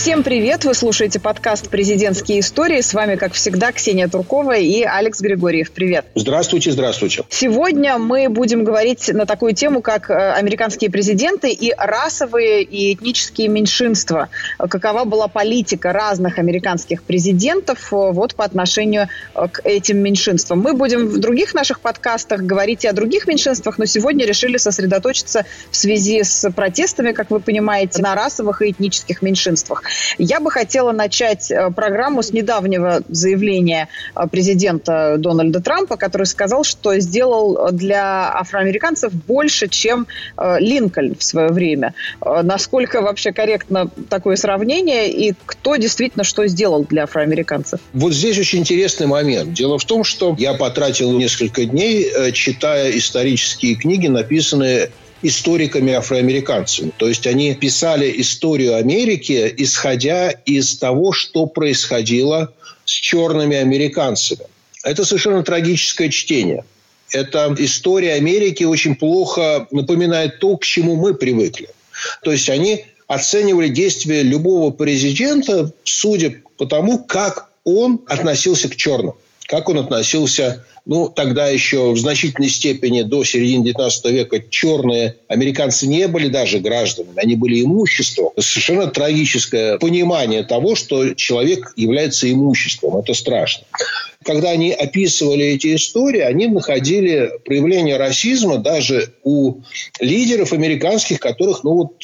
Всем привет! Вы слушаете подкаст «Президентские истории». С вами, как всегда, Ксения Туркова и Алекс Григорьев. Привет! Здравствуйте, здравствуйте. Сегодня мы будем говорить на такую тему, как американские президенты и расовые и этнические меньшинства. Какова была политика разных американских президентов вот по отношению к этим меньшинствам. Мы будем в других наших подкастах говорить и о других меньшинствах, но сегодня решили сосредоточиться в связи с протестами, как вы понимаете, на расовых и этнических меньшинствах. Я бы хотела начать программу с недавнего заявления президента Дональда Трампа, который сказал, что сделал для афроамериканцев больше, чем Линкольн в свое время. Насколько вообще корректно такое сравнение и кто действительно что сделал для афроамериканцев? Вот здесь очень интересный момент. Дело в том, что я потратил несколько дней, читая исторические книги, написанные историками-афроамериканцами. То есть они писали историю Америки, исходя из того, что происходило с черными американцами. Это совершенно трагическое чтение. Эта история Америки очень плохо напоминает то, к чему мы привыкли. То есть они оценивали действия любого президента, судя по тому, как он относился к черным. Как он относился, тогда еще в значительной степени до середины 19 века черные американцы не были даже гражданами, они были имуществом. Совершенно трагическое понимание того, что человек является имуществом. Это страшно. Когда они описывали эти истории, они находили проявление расизма даже у лидеров американских, которых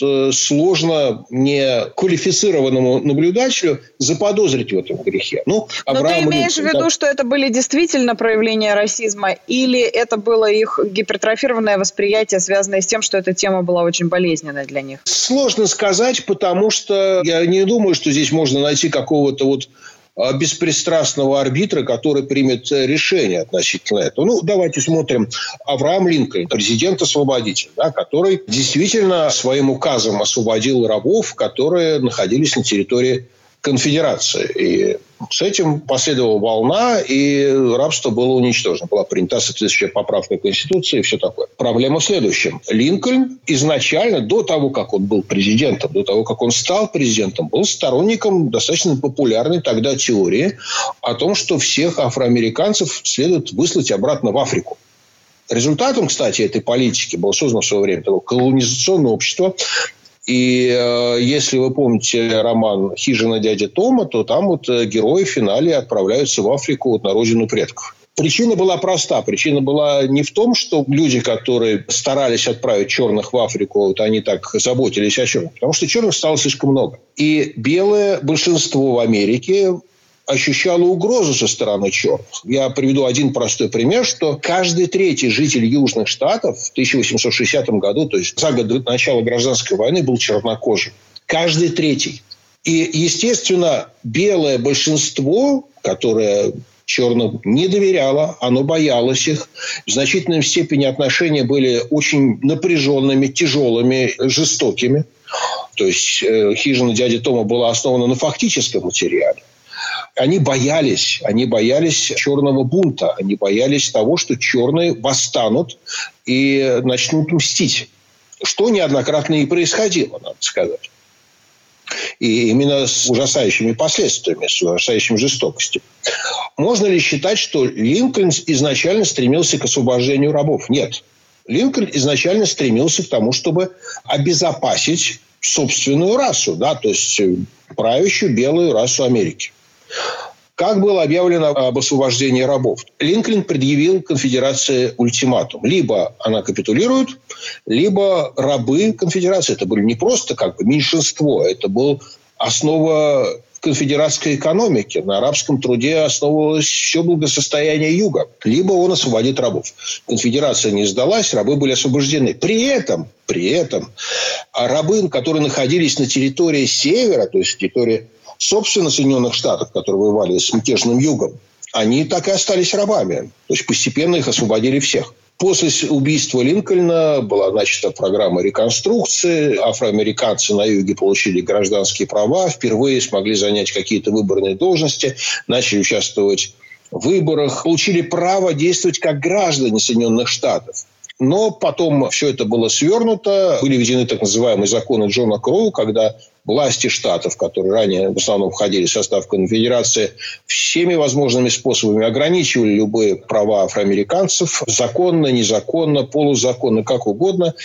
сложно неквалифицированному наблюдателю заподозрить в этом грехе. Но ты имеешь в виду, что это были действительно проявления расизма, или это было их гипертрофированное восприятие, связанное с тем, что эта тема была очень болезненной для них? Сложно сказать, потому что я не думаю, что здесь можно найти какого-то беспристрастного арбитра, который примет решение относительно этого. Давайте смотрим. Авраам Линкольн, президент-освободитель, который действительно своим указом освободил рабов, которые находились на территории конфедерации. И с этим последовала волна, и рабство было уничтожено. Была принята соответствующая поправка Конституции и все такое. Проблема в следующем. Линкольн изначально, до того, как он был президентом, до того, как он стал президентом, был сторонником достаточно популярной тогда теории о том, что всех афроамериканцев следует выслать обратно в Африку. Результатом, кстати, этой политики было создано в свое время такое колонизационное общество. И если вы помните роман «Хижина дяди Тома», то там герои в финале отправляются в Африку на родину предков. Причина была проста. Причина была не в том, что люди, которые старались отправить черных в Африку, они так заботились о черных. Потому что черных стало слишком много. И белое большинство в Америке ощущало угрозу со стороны черных. Я приведу один простой пример, что каждый третий житель Южных Штатов в 1860 году, то есть за год до начала гражданской войны, был чернокожим. Каждый третий. И, естественно, белое большинство, которое черным не доверяло, оно боялось их. В значительной степени отношения были очень напряженными, тяжелыми, жестокими. То есть «Хижина дяди Тома» была основана на фактическом материале. Они боялись черного бунта. Они боялись того, что черные восстанут и начнут мстить. Что неоднократно и происходило, надо сказать. И именно с ужасающими последствиями, с ужасающей жестокостью. Можно ли считать, что Линкольн изначально стремился к освобождению рабов? Нет. Линкольн изначально стремился к тому, чтобы обезопасить собственную расу, то есть правящую белую расу Америки. Как было объявлено об освобождении рабов? Линкольн предъявил конфедерации ультиматум. Либо она капитулирует, либо рабы конфедерации. Это были не просто меньшинство. Это была основа конфедератской экономики. На арабском труде основывалось все благосостояние Юга. Либо он освободит рабов. Конфедерация не сдалась, рабы были освобождены. При этом рабы, которые находились на территории севера, то есть территории собственно Соединенных Штатов, которые воевали с мятежным югом, они так и остались рабами. То есть постепенно их освободили всех. После убийства Линкольна была начата программа реконструкции. Афроамериканцы на юге получили гражданские права, впервые смогли занять какие-то выборные должности, начали участвовать в выборах, получили право действовать как граждане Соединенных Штатов. Но потом все это было свернуто. Были введены так называемые законы Джона Кроу, когда власти штатов, которые ранее в основном входили в состав конфедерации, всеми возможными способами ограничивали любые права афроамериканцев. Законно, незаконно, полузаконно, как угодно.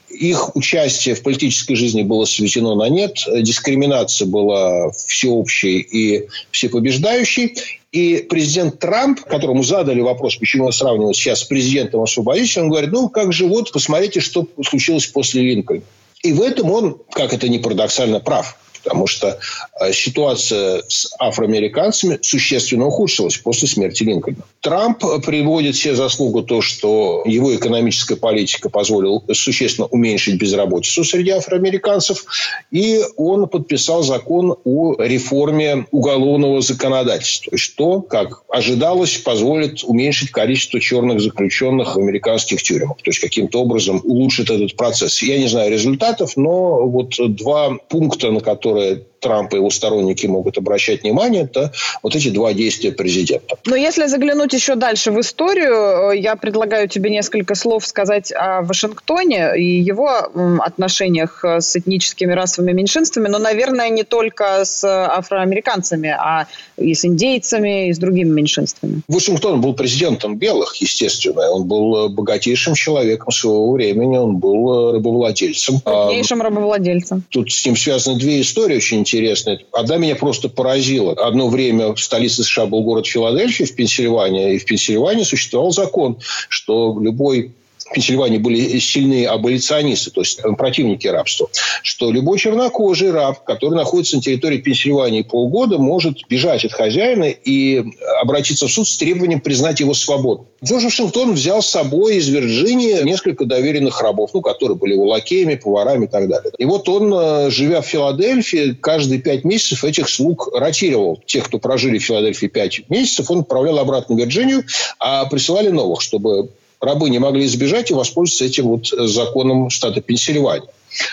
Их участие в политической жизни было сведено на нет. Дискриминация была всеобщей и всепобеждающей. И президент Трамп, которому задали вопрос, почему он сравнивает сейчас с президентом-освободителем, он говорит, как же вот, посмотрите, что случилось после Линкольна. И в этом он, как это ни парадоксально, прав. Потому что ситуация с афроамериканцами существенно ухудшилась после смерти Линкольна. Трамп приводит все заслугу то, что его экономическая политика позволила существенно уменьшить безработицу среди афроамериканцев. И он подписал закон о реформе уголовного законодательства, что, как ожидалось, позволит уменьшить количество черных заключенных в американских тюрьмах. То есть, каким-то образом улучшит этот процесс. Я не знаю результатов, но вот 2 пункта, на которые Трамп и его сторонники могут обращать внимание, это вот эти 2 действия президента. Но если заглянуть еще дальше в историю, я предлагаю тебе несколько слов сказать о Вашингтоне и его отношениях с этническими расовыми меньшинствами, но, наверное, не только с афроамериканцами, а и с индейцами, и с другими меньшинствами. Вашингтон был президентом белых, естественно. Он был богатейшим человеком своего времени, он был рабовладельцем. Крупнейшим рабовладельцем. Тут с ним связаны 2 истории очень интересные. Одна меня просто поразила. Одно время в столице США был город Филадельфия в Пенсильвании, и в Пенсильвании существовал закон, что любой... В Пенсильвании были сильные аболиционисты, то есть противники рабства, что любой чернокожий раб, который находится на территории Пенсильвании полгода, может бежать от хозяина и обратиться в суд с требованием признать его свободным. Джордж Вашингтон взял с собой из Вирджинии несколько доверенных рабов, которые были его лакеями, поварами и так далее. И вот он, живя в Филадельфии, каждые 5 месяцев этих слуг ротировал. Тех, кто прожили в Филадельфии 5 месяцев, он отправлял обратно в Вирджинию, а присылали новых, чтобы рабы не могли избежать и воспользоваться этим законом штата Пенсильвания.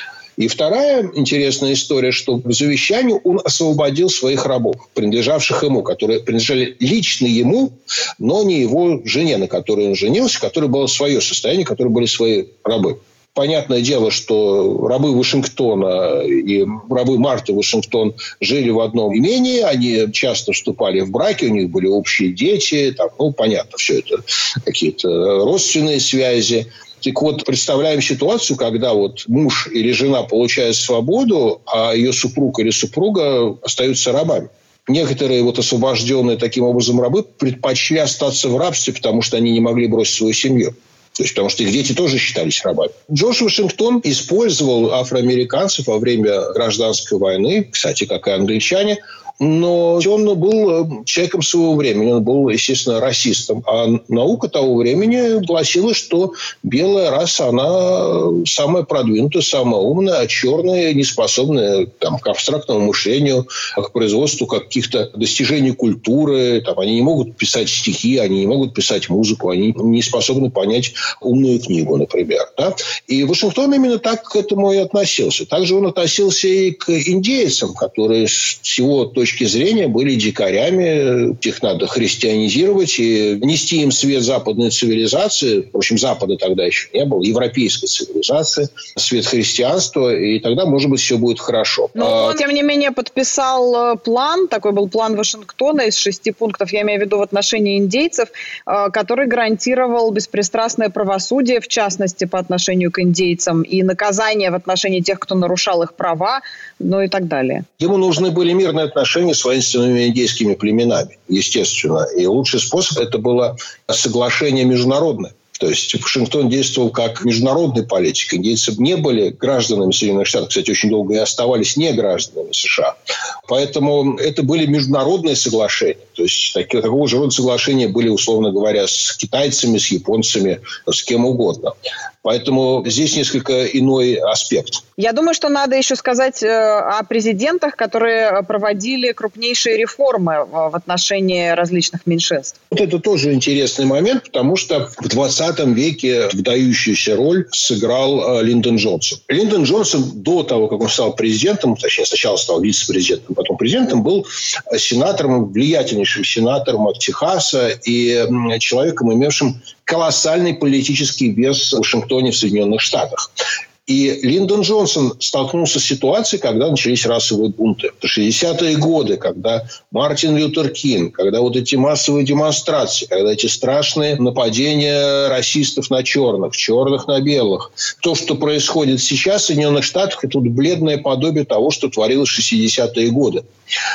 И вторая интересная история, что в завещании он освободил своих рабов, принадлежавших ему, которые принадлежали лично ему, но не его жене, на которой он женился, которой было свое состояние, которые были свои рабы. Понятное дело, что рабы Вашингтона и рабы Марты Вашингтон жили в одном имении, они часто вступали в браки, у них были общие дети, понятно, все это какие-то родственные связи. Так вот, представляем ситуацию, когда муж или жена получают свободу, а ее супруг или супруга остаются рабами. Некоторые освобожденные таким образом рабы предпочли остаться в рабстве, потому что они не могли бросить свою семью. То есть, потому что их дети тоже считались рабами. Джордж Вашингтон использовал афроамериканцев во время гражданской войны, кстати, как и англичане, но он был человеком своего времени, он был, естественно, расистом. А наука того времени гласила, что белая раса, она самая продвинутая, самая умная, а черные не способны к абстрактному мышлению, к производству каких-то достижений культуры. Они не могут писать стихи, они не могут писать музыку, они не способны понять умную книгу, например. Да? И Вашингтон именно так к этому и относился. Также он относился и к индейцам, которые с его точки зрения были дикарями, их надо христианизировать и нести им свет западной цивилизации. В общем, Запада тогда еще не было, европейской цивилизации, свет христианства, и тогда, может быть, все будет хорошо. Но он, тем не менее, подписал план, такой был план Вашингтона из 6 пунктов, я имею в виду в отношении индейцев, который гарантировал беспристрастное правосудие, в частности, по отношению к индейцам, и наказание в отношении тех, кто нарушал их права, и так далее. Ему нужны были мирные отношения с воинственными индейскими племенами, естественно. И лучший способ – это было соглашение международное. То есть Вашингтон действовал как международный политик. Индейцы не были гражданами Соединенных Штатов. Кстати, очень долго и оставались не гражданами США. Поэтому это были международные соглашения. То есть такого же рода соглашения были, условно говоря, с китайцами, с японцами, с кем угодно. Поэтому здесь несколько иной аспект. Я думаю, что надо еще сказать о президентах, которые проводили крупнейшие реформы в отношении различных меньшинств. Это тоже интересный момент, потому что в 20 веке выдающуюся роль сыграл Линдон Джонсон. Линдон Джонсон до того, как он стал президентом, точнее, сначала стал вице-президентом, потом президентом, был сенатором, влиятельнейшим сенатором от Техаса и человеком, имевшим колоссальный политический вес в Вашингтоне, в Соединенных Штатах. И Линдон Джонсон столкнулся с ситуацией, когда начались расовые бунты. В 60-е годы, когда Мартин Лютер Кинг, когда вот эти массовые демонстрации, когда эти страшные нападения расистов на черных, черных на белых. То, что происходит сейчас в Соединенных Штатах, это вот бледное подобие того, что творилось в 60-е годы.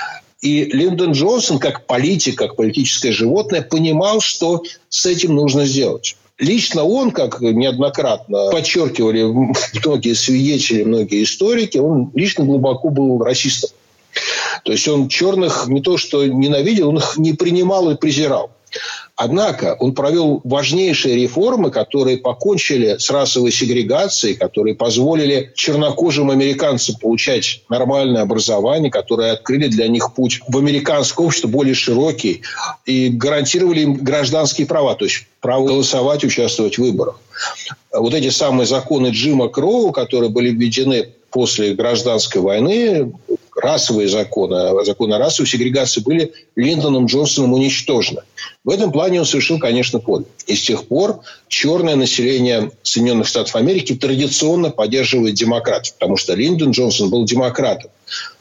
И Линдон Джонсон, как политик, как политическое животное, понимал, что с этим нужно сделать. Лично он, как неоднократно подчеркивали многие свидетели, многие историки, он лично глубоко был расистом. То есть он черных не то что ненавидел, он их не принимал и презирал. Однако он провел важнейшие реформы, которые покончили с расовой сегрегацией, которые позволили чернокожим американцам получать нормальное образование, которые открыли для них путь в американское общество более широкий и гарантировали им гражданские права, то есть право голосовать, участвовать в выборах. Вот эти самые законы Джима Кроу, которые были введены после гражданской войны, расовые законы, законы о расовой сегрегации были Линдоном Джонсоном уничтожены. В этом плане он совершил, конечно, подвиг. И с тех пор черное население Соединенных Штатов Америки традиционно поддерживает демократов, потому что Линдон Джонсон был демократом.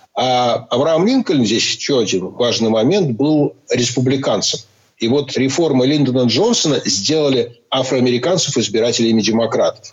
А Авраам Линкольн, здесь еще один важный момент, был республиканцем. И вот реформы Линдона Джонсона сделали афроамериканцев избирателями демократов.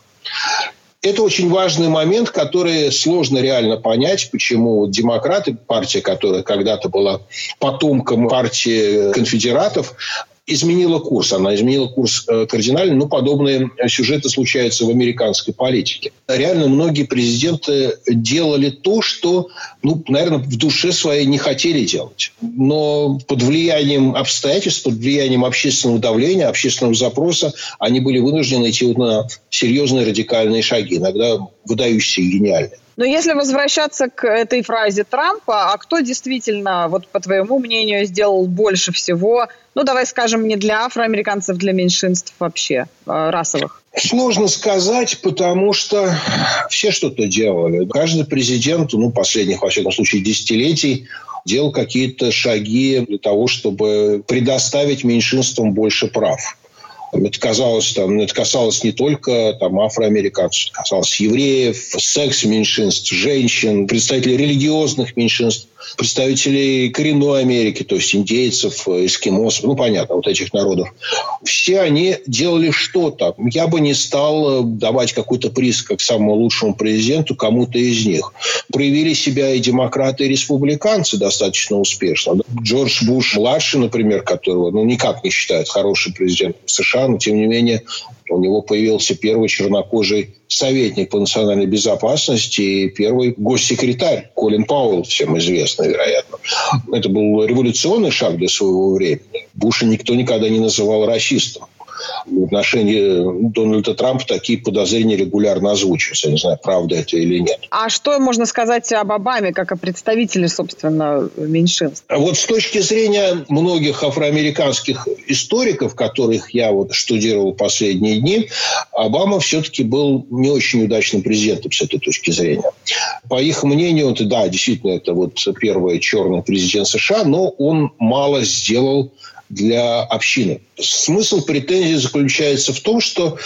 Это очень важный момент, который сложно реально понять, почему демократы, партия, которая когда-то была потомком партии конфедератов, изменила курс. Она изменила курс кардинально, но подобные сюжеты случаются в американской политике. Реально многие президенты делали то, что, наверное, в душе своей не хотели делать. Но под влиянием обстоятельств, под влиянием общественного давления, общественного запроса они были вынуждены идти на серьезные радикальные шаги, иногда выдающиеся и гениальные. Но если возвращаться к этой фразе Трампа, а кто действительно, вот по твоему мнению, сделал больше всего, давай скажем, не для афроамериканцев, для меньшинств вообще, расовых? Сложно сказать, потому что все что-то делали. Каждый президент, последних, во всяком случае, десятилетий, делал какие-то шаги для того, чтобы предоставить меньшинствам больше прав. Это касалось не только афроамериканцев, это касалось евреев, секс-меньшинств, женщин, представителей религиозных меньшинств, представителей коренной Америки, то есть индейцев, эскимосов, понятно, вот этих народов. Все они делали что-то. Я бы не стал давать какой-то приз как самому лучшему президенту кому-то из них. Проявили себя и демократы, и республиканцы достаточно успешно. Джордж Буш-младший, например, которого никак не считают хорошим президентом США, но тем не менее у него появился первый чернокожий советник по национальной безопасности и первый госсекретарь Колин Пауэлл, всем известный, вероятно. Это был революционный шаг для своего времени. Буша никто никогда не называл расистом. В отношении Дональда Трампа такие подозрения регулярно озвучиваются. Я не знаю, правда это или нет. А что можно сказать об Обаме, как о представителе, собственно, меньшинств? Вот с точки зрения многих афроамериканских историков, которых я штудировал последние дни, Обама все-таки был не очень удачным президентом с этой точки зрения. По их мнению, действительно, это первый черный президент США, но он мало сделал для общины. Смысл претензий заключается в том, что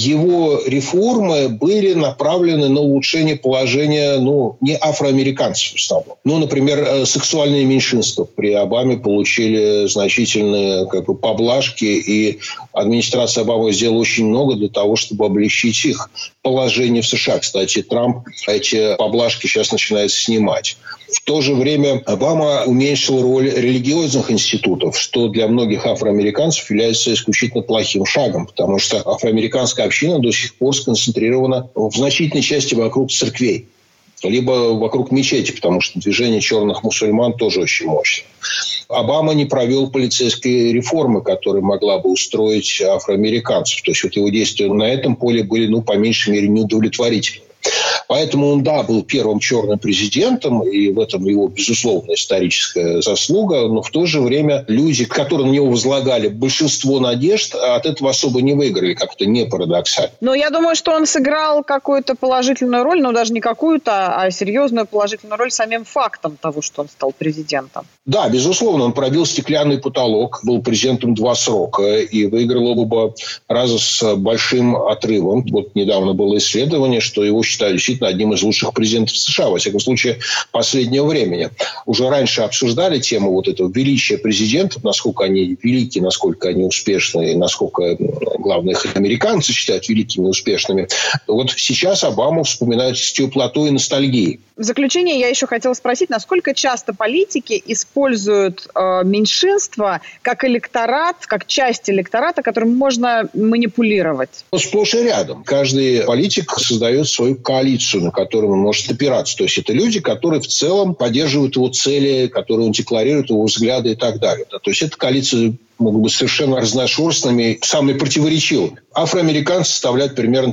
его реформы были направлены на улучшение положения, не афроамериканцев в основном. Например, сексуальные меньшинства при Обаме получили значительные поблажки, и администрация Обамы сделала очень много для того, чтобы облегчить их положение в США. Кстати, Трамп эти поблажки сейчас начинает снимать. В то же время Обама уменьшил роль религиозных институтов, что для многих афроамериканцев является исключительно плохим шагом, потому что афроамериканская община до сих пор сконцентрирована в значительной части вокруг церквей, либо вокруг мечети, потому что движение черных мусульман тоже очень мощное. Обама не провел полицейской реформы, которая могла бы устроить афроамериканцев. То есть его действия на этом поле были, по меньшей мере, неудовлетворительными. Поэтому он, да, был первым черным президентом, и в этом его, безусловно, историческая заслуга, но в то же время люди, которые на него возлагали большинство надежд, от этого особо не выиграли, как-то не парадоксально. Но я думаю, что он сыграл какую-то положительную роль, но даже не какую-то, а серьезную положительную роль самим фактом того, что он стал президентом. Да, безусловно, он пробил стеклянный потолок, был президентом 2 срока и выиграл оба раза с большим отрывом. Вот недавно было исследование, что его считают действительно одним из лучших президентов США, во всяком случае, последнего времени. Уже раньше обсуждали тему вот этого величия президентов, насколько они велики, насколько они успешны, насколько, главное, их американцы считают великими и успешными. Вот сейчас Обаму вспоминают с теплотой и ностальгией. В заключение я еще хотела спросить, насколько часто политики используют меньшинство как электорат, как часть электората, которым можно манипулировать? Сплошь и рядом. Каждый политик создает свою коалицию, на которую он может опираться. То есть это люди, которые в целом поддерживают его цели, которые он декларирует, его взгляды и так далее. То есть это коалиция могут быть совершенно разношерстными, самыми противоречивыми. Афроамериканцы составляют примерно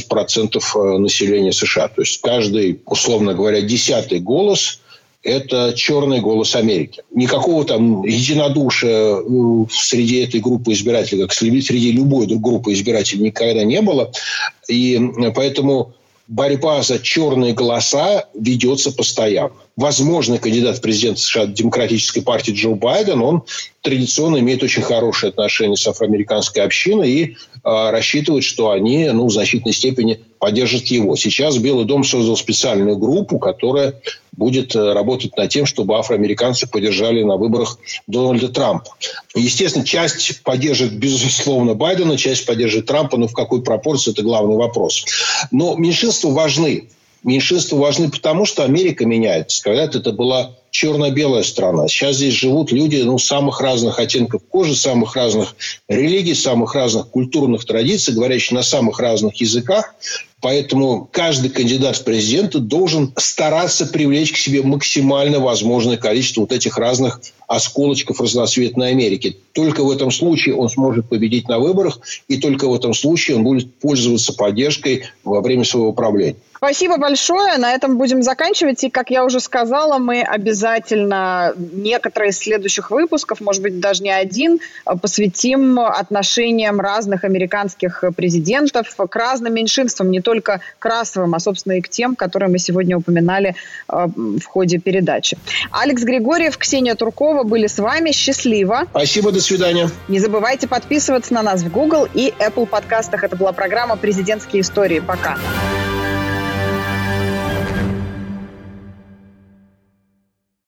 13% населения США. То есть каждый, условно говоря, 10-й голос – это черный голос Америки. Никакого там единодушия среди этой группы избирателей, как среди любой группы избирателей, никогда не было. И поэтому борьба за черные голоса ведется постоянно. Возможный кандидат в президенты США Демократической партии Джо Байден, он традиционно имеет очень хорошие отношения с афроамериканской общиной и рассчитывает, что они в значительной степени поддержат его. Сейчас Белый дом создал специальную группу, которая будет работать над тем, чтобы афроамериканцы поддержали на выборах Дональда Трампа. Естественно, часть поддержит, безусловно, Байдена, часть поддержит Трампа, но в какой пропорции – это главный вопрос. Но меньшинства важны. Меньшинства важны потому, что Америка меняется. Когда-то это была черно-белая страна. Сейчас здесь живут люди самых разных оттенков кожи, самых разных религий, самых разных культурных традиций, говорящих на самых разных языках. Поэтому каждый кандидат в президенты должен стараться привлечь к себе максимально возможное количество вот этих разных осколочков разноцветной Америки. Только в этом случае он сможет победить на выборах, и только в этом случае он будет пользоваться поддержкой во время своего правления. Спасибо большое. На этом будем заканчивать. И, как я уже сказала, мы обязательно некоторые из следующих выпусков, может быть, даже не один, посвятим отношениям разных американских президентов к разным меньшинствам, не только к расовым, а, собственно, и к тем, которые мы сегодня упоминали в ходе передачи. Алекс Григорьев, Ксения Туркова были с вами. Счастливо. Спасибо, до свидания. Не забывайте подписываться на нас в Google и Apple подкастах. Это была программа «Президентские истории». Пока.